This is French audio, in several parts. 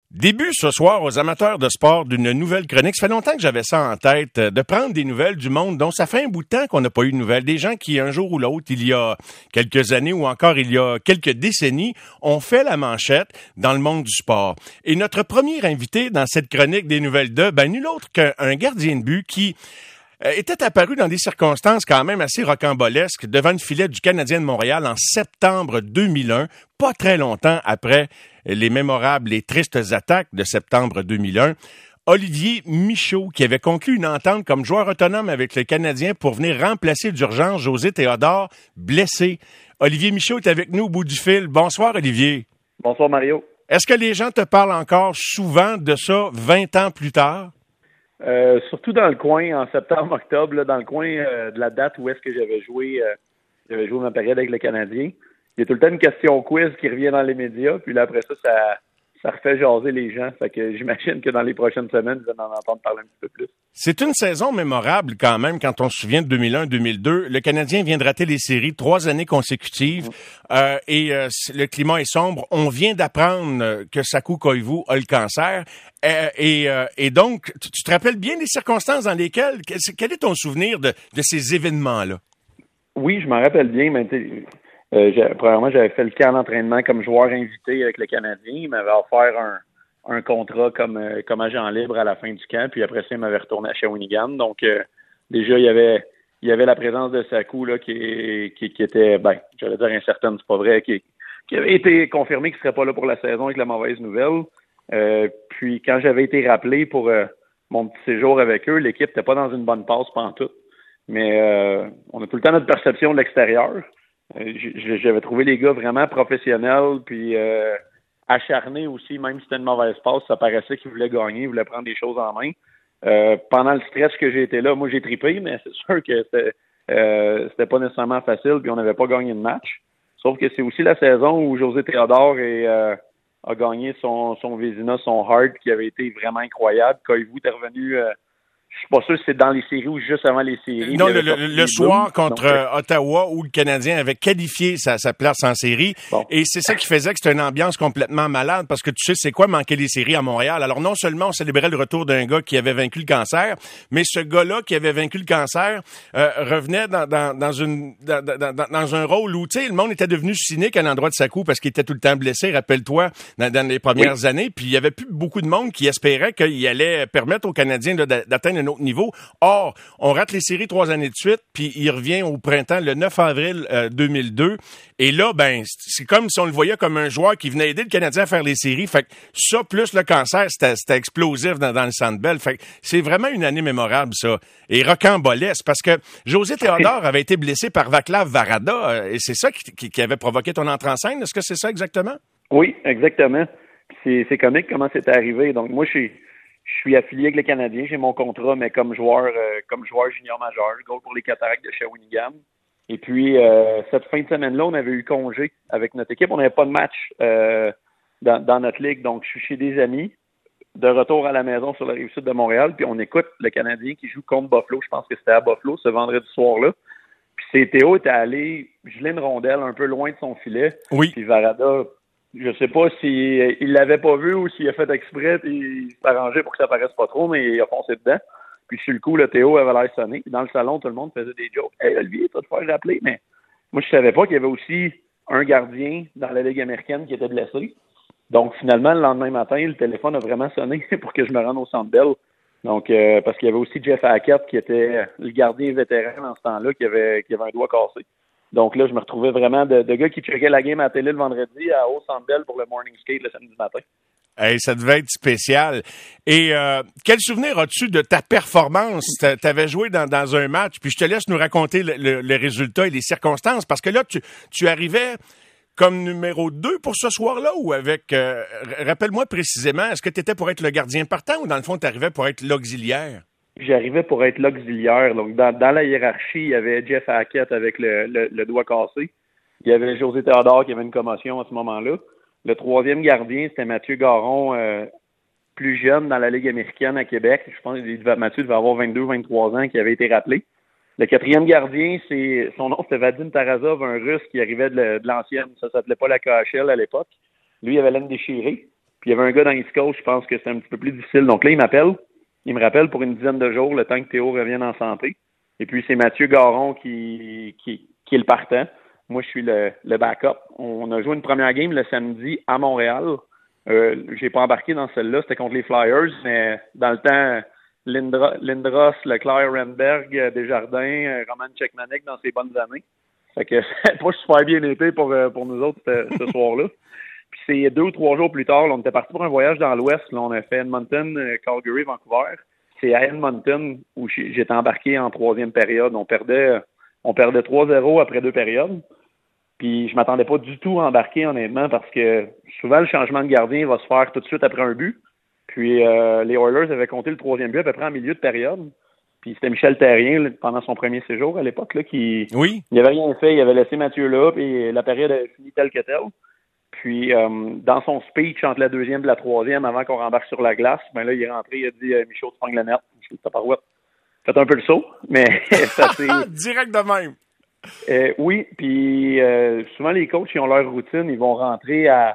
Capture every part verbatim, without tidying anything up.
Début ce soir aux amateurs de sport d'une nouvelle chronique. Ça fait longtemps que j'avais ça en tête, de prendre des nouvelles du monde dont ça fait un bout de temps qu'on n'a pas eu de nouvelles. Des gens qui, un jour ou l'autre, il y a quelques années ou encore il y a quelques décennies, ont fait la manchette dans le monde du sport. Et notre premier invité dans cette chronique des nouvelles de, ben nul autre qu'un gardien de but qui était apparu dans des circonstances quand même assez rocambolesques devant le filet du Canadien de Montréal en septembre deux mille un, pas très longtemps après les mémorables et tristes attaques de septembre deux mille un. Olivier Michaud, qui avait conclu une entente comme joueur autonome avec le Canadien pour venir remplacer d'urgence José Théodore, blessé. Olivier Michaud est avec nous au bout du fil. Bonsoir, Olivier. Bonsoir, Mario. Est-ce que les gens te parlent encore souvent de ça vingt ans plus tard? Euh, surtout dans le coin, en septembre-octobre, là, dans le coin euh, de la date où est-ce que j'avais joué, euh, j'avais joué ma période avec le Canadien. Il y a tout le temps une question quiz qui revient dans les médias, puis là, après ça, ça, ça refait jaser les gens. Fait que j'imagine que dans les prochaines semaines, vous allez en entendre parler un petit peu plus. C'est une saison mémorable quand même, quand on se souvient de deux mille un deux mille deux. Le Canadien vient de rater les séries trois années consécutives euh, et euh, le climat est sombre. On vient d'apprendre que Saku Koivu a le cancer. Euh, et, euh, et donc, tu, tu te rappelles bien des circonstances dans lesquelles... Quel est ton souvenir de, de ces événements-là? Oui, je m'en rappelle bien, mais euh, j'ai, premièrement, j'avais fait le camp d'entraînement comme joueur invité avec le Canadien. Il m'avait offert un, un contrat comme, euh, comme agent libre à la fin du camp, puis après ça, il m'avait retourné à Shawinigan. Donc, euh, déjà, il y avait il y avait la présence de Saku là, qui, qui, qui était, ben, j'allais dire incertaine, c'est pas vrai, qui, qui avait été confirmé qu'il serait pas là pour la saison avec la mauvaise nouvelle. Euh, puis quand j'avais été rappelé pour euh, mon petit séjour avec eux, l'équipe n'était pas dans une bonne passe pantoute. Mais euh, on a tout le temps notre perception de l'extérieur. Euh, j'avais trouvé les gars vraiment professionnels, puis euh, acharnés aussi, même si c'était une mauvaise passe, ça paraissait qu'ils voulaient gagner, ils voulaient prendre des choses en main. Euh, pendant le stress que j'ai été là, moi j'ai trippé, mais c'est sûr que c'était, euh, c'était pas nécessairement facile, puis on n'avait pas gagné de match. Sauf que c'est aussi la saison où José Théodore est... Euh, a gagné son, son Vézina, son Hart, qui avait été vraiment incroyable. Koivu est revenu, euh, je suis pas sûr si c'est dans les séries ou juste avant les séries. Non, le, le, le soir booms. contre Donc, euh, Ottawa, où le Canadien avait qualifié sa, sa place en série. Bon. Et c'est ça qui faisait que c'était une ambiance complètement malade, parce que tu sais, c'est quoi manquer les séries à Montréal? Alors non seulement on célébrait le retour d'un gars qui avait vaincu le cancer, mais ce gars-là qui avait vaincu le cancer euh, revenait dans, dans, dans, une, dans, dans, dans un rôle où, tu sais, le monde était devenu cynique à l'endroit de Saku parce qu'il était tout le temps blessé, rappelle-toi, dans, dans les premières oui. années. Puis il y avait plus beaucoup de monde qui espérait qu'il allait permettre aux Canadiens là, d'atteindre un autre niveau. Or, on rate les séries trois années de suite, puis il revient au printemps, le neuf avril euh, deux mille deux. Et là, ben, c'est comme si on le voyait comme un joueur qui venait aider le Canadien à faire les séries. Fait que ça, plus le cancer, c'était, c'était explosif dans, dans le Centre Bell. Fait que c'est vraiment une année mémorable, ça. Et rocambolesque, parce que José Théodore avait été blessé par Vaclav Varada, et c'est ça qui, qui, qui avait provoqué ton entrée en scène. Est-ce que c'est ça exactement? Oui, exactement. C'est, c'est comique comment c'est arrivé. Donc, moi, je suis... Je suis affilié avec le Canadien, j'ai mon contrat, mais comme joueur euh, comme joueur junior majeur, je goal pour les Cataractes de Shawinigan. Et puis, euh, cette fin de semaine-là, on avait eu congé avec notre équipe. On n'avait pas de match euh, dans, dans notre ligue, donc je suis chez des amis, de retour à la maison sur la Rive-Sud de Montréal, puis on écoute le Canadien qui joue contre Buffalo. Je pense que c'était à Buffalo ce vendredi soir-là. Puis c'est Théo était allé geler une rondelle un peu loin de son filet. Oui. Puis Varada... Je sais pas s'il il l'avait pas vu ou s'il a fait exprès et il s'est arrangé pour que ça paraisse pas trop, mais il a foncé dedans. Puis sur le coup, le Théo avait l'air sonné. Dans le salon, tout le monde faisait des jokes. « Hey Olivier, tu vas te faire rappeler. » Mais moi, je savais pas qu'il y avait aussi un gardien dans la Ligue américaine qui était blessé. Donc finalement, le lendemain matin, le téléphone a vraiment sonné pour que je me rende au Centre Bell. Donc, euh, parce qu'il y avait aussi Jeff Hackett qui était le gardien vétéran dans ce temps-là, qui avait, qui avait un doigt cassé. Donc là, je me retrouvais vraiment de, de gars qui checkait la game à la télé le vendredi à au Centre Bell pour le morning skate le samedi matin. Hey, ça devait être spécial. Et euh, quel souvenir as-tu de ta performance? Tu avais joué dans, dans un match, puis je te laisse nous raconter le, le, le résultat et les circonstances, parce que là, tu, tu arrivais comme numéro deux pour ce soir-là, ou avec... Euh, rappelle-moi précisément, est-ce que tu étais pour être le gardien partant, ou dans le fond, tu arrivais pour être l'auxiliaire? J'arrivais pour être l'auxiliaire. Donc, dans, dans la hiérarchie, il y avait Jeff Hackett avec le, le, le doigt cassé. Il y avait José Théodore qui avait une commotion à ce moment-là. Le troisième gardien, c'était Mathieu Garon, euh, plus jeune dans la Ligue américaine à Québec. Je pense que Mathieu devait avoir vingt-deux vingt-trois ans, qui avait été rappelé. Le quatrième gardien, c'est son nom, c'était Vadim Tarazov, un Russe qui arrivait de, le, de l'ancienne. Ça s'appelait pas la K H L à l'époque. Lui, il avait l'aine déchirée. Puis il y avait un gars dans East Coast, je pense que c'était un petit peu plus difficile. Donc là, il m'appelle. Il me rappelle pour une dizaine de jours, le temps que Théo revienne en santé. Et puis c'est Mathieu Garon qui, qui, qui est le partant. Moi, je suis le, le backup. On a joué une première game le samedi à Montréal. Euh, j'ai pas embarqué dans celle-là, c'était contre les Flyers, mais dans le temps, Lindra, Lindros, Leclerc, Renberg, Desjardins, Roman Cechmanek dans ses bonnes années. Fait que ça n'a pas super bien été pour, pour nous autres ce, ce soir-là. Puis c'est deux ou trois jours plus tard, là, on était parti pour un voyage dans l'Ouest. Là, on a fait Edmonton, Calgary, Vancouver. C'est à Edmonton où j'étais embarqué en troisième période. On perdait, on perdait trois zéro après deux périodes. Puis je m'attendais pas du tout à embarquer, honnêtement, parce que souvent, le changement de gardien va se faire tout de suite après un but. Puis euh, les Oilers avaient compté le troisième but à peu près en milieu de période. Puis c'était Michel Therrien, là, pendant son premier séjour à l'époque, là, qui oui. il avait rien fait. Il avait laissé Mathieu là, puis la période avait fini telle que telle. Puis euh, dans son speech entre la deuxième et la troisième, avant qu'on rembarque sur la glace, ben là, il est rentré, il a dit euh, « Michaud, tu prends la net. » Je dis « Tabarouette. » Faites un peu le saut, mais ça c'est... Direct de même. Euh, oui, puis euh, souvent les coachs, ils ont leur routine, ils vont rentrer à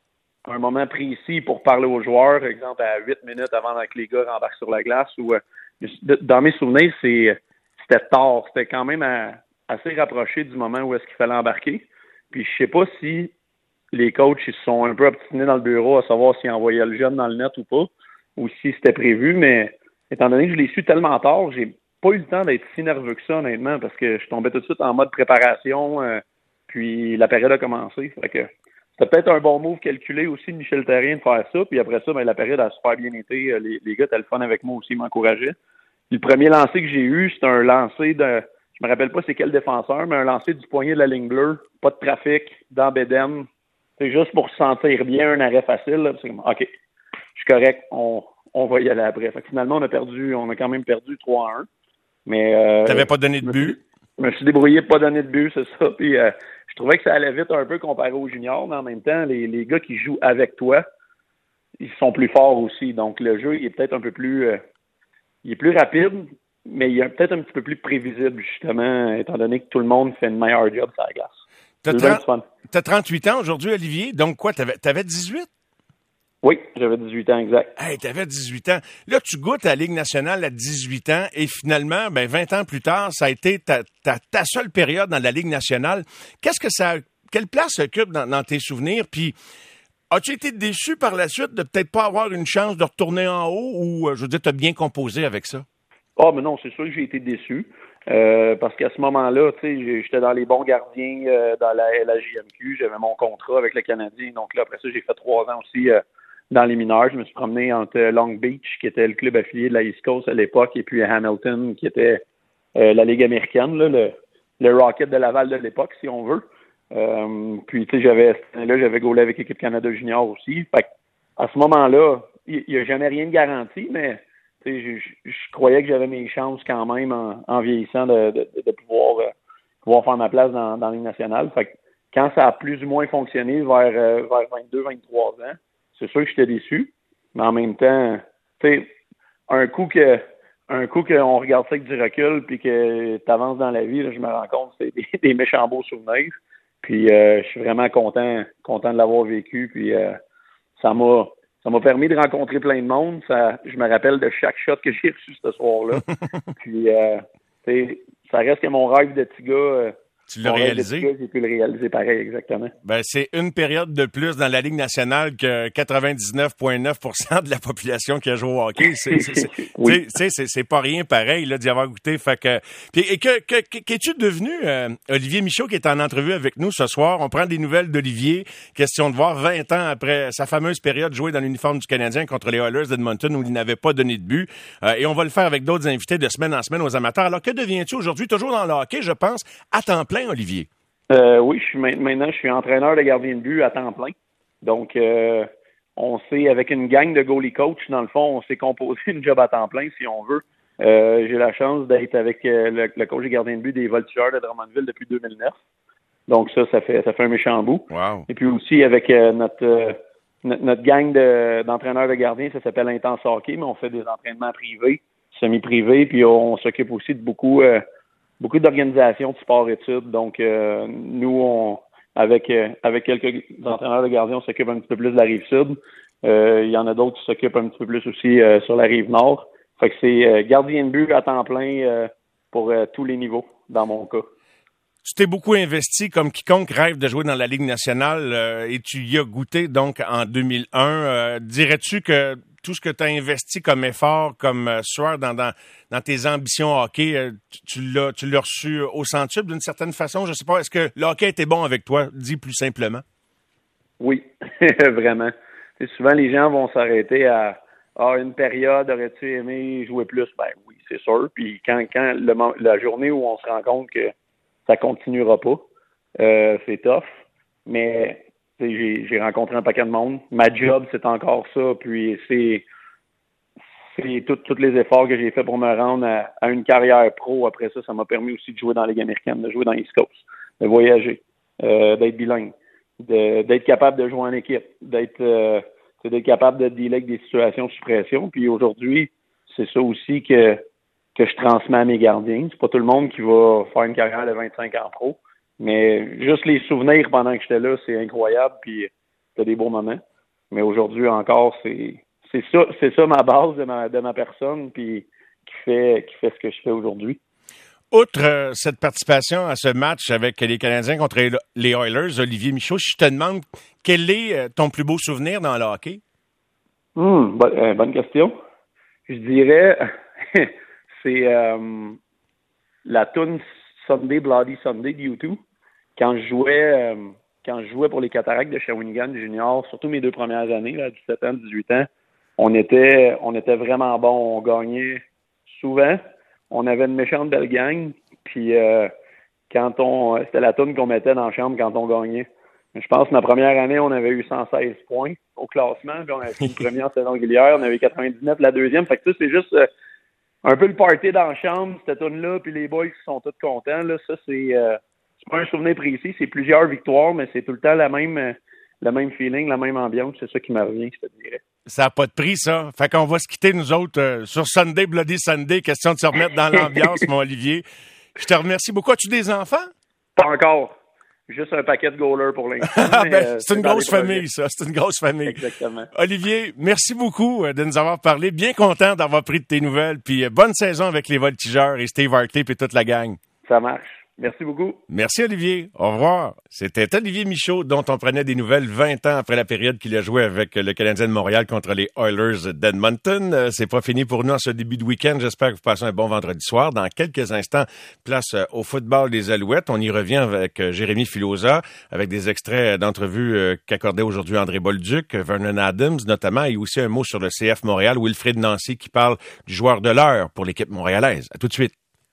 un moment précis pour parler aux joueurs, par exemple à huit minutes avant que les gars rembarquent sur la glace. Ou euh, dans mes souvenirs, c'est c'était tard, c'était quand même à, assez rapproché du moment où est-ce qu'il fallait embarquer. Puis je sais pas si les coachs ils se sont un peu obstinés dans le bureau à savoir s'ils envoyaient le jeune dans le net ou pas, ou si c'était prévu, mais étant donné que je l'ai su tellement tard, j'ai pas eu le temps d'être si nerveux que ça, honnêtement, parce que je tombais tout de suite en mode préparation, euh, puis la période a commencé. Fait que c'était peut-être un bon move calculé aussi de Michel Therrien de faire ça, puis après ça, ben, la période a super bien été. Les, les gars étaient le fun avec moi aussi, ils m'encourageaient. Puis le premier lancer que j'ai eu, c'était un lancer de, je me rappelle pas c'est quel défenseur, mais un lancer du poignet de la ligne bleue, pas de trafic, dans Bédène. C'est juste pour se sentir bien, un arrêt facile. Là. C'est comme, OK, je suis correct, on, on va y aller après. Fait que finalement, on a perdu, on a quand même perdu trois à un. Mais euh, t'avais pas donné de but? Je me suis débrouillé de pas donner de but, c'est ça. Puis euh, je trouvais que ça allait vite un peu comparé aux juniors, mais en même temps, les, les gars qui jouent avec toi, ils sont plus forts aussi. Donc le jeu, il est peut-être un peu plus euh, il est plus rapide, mais il est peut-être un petit peu plus prévisible, justement, étant donné que tout le monde fait une meilleure job sur la glace. T'as, trente, t'as trente-huit ans aujourd'hui, Olivier, donc quoi, t'avais, t'avais dix-huit? Oui, j'avais dix-huit ans, exact. Hey, t'avais dix-huit ans. Là, tu goûtes à la Ligue nationale à dix-huit ans et finalement, ben vingt ans plus tard, ça a été ta, ta, ta seule période dans la Ligue nationale. Qu'est-ce que ça, quelle place occupe dans, dans tes souvenirs? Puis, as-tu été déçu par la suite de peut-être pas avoir une chance de retourner en haut ou, je veux dire, t'as bien composé avec ça? Ah, oh, mais non, c'est sûr que j'ai été déçu. Euh, parce qu'à ce moment-là, tu sais, j'étais dans les bons gardiens euh, dans la L A J M Q. J'avais mon contrat avec le Canadien. Donc là, après ça, j'ai fait trois ans aussi euh, dans les mineurs. Je me suis promené entre Long Beach, qui était le club affilié de la East Coast à l'époque, et puis Hamilton, qui était euh, la Ligue américaine, là, le, le Rocket de Laval de l'époque, si on veut. Euh, puis, tu sais, j'avais, là, j'avais gaulé avec l'équipe Canada Junior aussi. Fait à ce moment-là, il n'y a jamais rien de garanti, mais je, je, je croyais que j'avais mes chances quand même en, en vieillissant de, de, de pouvoir, euh, pouvoir faire ma place dans, dans la Ligue nationale. Fait que quand ça a plus ou moins fonctionné vers, euh, vers vingt-deux vingt-trois ans, c'est sûr que j'étais déçu. Mais en même temps, tu sais, un coup que un coup qu'on regarde ça avec du recul puis que tu avances dans la vie, là, je me rends compte que c'est des, des méchants beaux souvenirs. Puis euh, je suis vraiment content, content de l'avoir vécu. Puis euh, ça m'a Ça m'a permis de rencontrer plein de monde. Ça, je me rappelle de chaque shot que j'ai reçu ce soir-là. Puis, euh, ça reste que mon rêve de petit gars. Euh, tu l'as réalisé? Gars, j'ai pu le réaliser pareil, exactement. Ben, c'est une période de plus dans la Ligue nationale que quatre-vingt-dix-neuf virgule neuf pour cent de la population qui a joué au hockey. C'est, c'est, c'est, oui. c'est, c'est, c'est pas rien pareil là, d'y avoir goûté. Fait que, puis, et que, que, qu'es-tu devenu, euh, Olivier Michaud, qui est en entrevue avec nous ce soir? On prend des nouvelles d'Olivier. Question de voir vingt ans après sa fameuse période jouée dans l'uniforme du Canadien contre les Oilers d'Edmonton où il n'avait pas donné de but. Euh, et on va le faire avec d'autres invités de semaine en semaine aux amateurs. Alors, que deviens-tu aujourd'hui? Toujours dans le hockey, je pense, à temps plein, Olivier. Euh, oui, je suis maintenant je suis entraîneur de gardien de but à temps plein. Donc euh, on s'est avec une gang de goalie coach, dans le fond, on s'est composé une job à temps plein si on veut. Euh, j'ai la chance d'être avec euh, le, le coach des gardiens de but des Voltigeurs de Drummondville depuis deux mille neuf. Donc ça, ça fait ça fait un méchant bout. Wow. Et puis aussi avec euh, notre, euh, notre notre gang de, d'entraîneurs de gardiens, ça s'appelle Intense Hockey, mais on fait des entraînements privés, semi-privés, puis on, on s'occupe aussi de beaucoup euh, beaucoup d'organisations de sport-études. Donc, euh, nous, on, avec euh, avec quelques entraîneurs de gardiens, on s'occupe un petit peu plus de la rive sud. Euh, il y en a d'autres qui s'occupent un petit peu plus aussi euh, sur la rive nord. Fait que c'est euh, gardien de but à temps plein euh, pour euh, tous les niveaux, dans mon cas. Tu t'es beaucoup investi comme quiconque rêve de jouer dans la Ligue nationale euh, et tu y as goûté donc en deux mille un. Euh, dirais-tu que tout ce que tu as investi comme effort, comme euh, sueur dans, dans, dans tes ambitions hockey, euh, tu, tu, l'as, tu l'as reçu au centuple d'une certaine façon? Je sais pas, est-ce que le hockey était bon avec toi, dis plus simplement? Oui, vraiment. T'sais, souvent, les gens vont s'arrêter à ah, une période, aurais-tu aimé jouer plus? Ben oui, c'est sûr. Puis quand, quand le, la journée où on se rend compte que ça continuera pas, euh, c'est tough. Mais j'ai, j'ai rencontré un paquet de monde. Ma job, c'est encore ça. Puis c'est, c'est tous les efforts que j'ai fait pour me rendre à, à une carrière pro. Après ça, ça m'a permis aussi de jouer dans la Ligue américaine, de jouer dans l'East Coast, de voyager, euh, d'être bilingue, de, d'être capable de jouer en équipe, d'être... Euh, c'est d'être capable de dealer avec des situations sous pression. Puis aujourd'hui, c'est ça aussi que, que je transmets à mes gardiens. C'est pas tout le monde qui va faire une carrière de vingt-cinq ans pro, mais juste les souvenirs pendant que j'étais là, c'est incroyable, puis c'est des beaux moments. Mais aujourd'hui encore, c'est c'est ça, c'est ça ma base de ma de ma personne, puis qui fait qui fait ce que je fais aujourd'hui. Outre euh, cette participation à ce match avec les Canadiens contre les Oilers, Olivier Michaud, je te demande quel est euh, ton plus beau souvenir dans le hockey? Hum, bonne, euh, bonne question. Je dirais, c'est euh, la tune Sunday Bloody Sunday de U deux. Quand je jouais, euh, quand je jouais pour les Cataractes de Shawinigan Junior, surtout mes deux premières années, là, dix-sept ans, dix-huit ans, on était, on était vraiment bon. On gagnait souvent. On avait une méchante belle gang, puis euh, quand on, c'était la toune qu'on mettait dans la chambre quand on gagnait. Je pense que ma première année, on avait eu cent seize points au classement, puis on avait fait une première saison régulière, on avait eu quatre-vingt-dix-neuf la deuxième. Fait que ça, c'est juste euh, un peu le party dans la chambre, cette toune-là, puis les boys qui sont tous contents. Là, ça, c'est, euh, c'est pas un souvenir précis, c'est plusieurs victoires, mais c'est tout le temps la même, euh, le même feeling, la même ambiance. C'est ça qui me revient, je te dirais. Ça n'a pas de prix, ça. Fait qu'on va se quitter, nous autres, euh, sur Sunday, Bloody Sunday. Question de se remettre dans l'ambiance, mon Olivier. Je te remercie beaucoup. As-tu des enfants? Pas encore. Juste un paquet de goalers pour l'instant. ben, euh, c'est une grosse famille, ça. C'est une grosse famille. Exactement. Olivier, merci beaucoup de nous avoir parlé. Bien content d'avoir pris de tes nouvelles. Puis bonne saison avec les Voltigeurs et Steve Hartley et toute la gang. Ça marche. Merci beaucoup. Merci, Olivier. Au revoir. C'était Olivier Michaud, dont on prenait des nouvelles vingt ans après la période qu'il a joué avec le Canadien de Montréal contre les Oilers d'Edmonton. C'est pas fini pour nous en ce début de week-end. J'espère que vous passez un bon vendredi soir. Dans quelques instants, place au football des Alouettes. On y revient avec Jérémy Filosa, avec des extraits d'entrevues qu'accordait aujourd'hui André Bolduc, Vernon Adams notamment, et aussi un mot sur le C F Montréal, Wilfrid Nancy qui parle du joueur de l'heure pour l'équipe montréalaise. À tout de suite.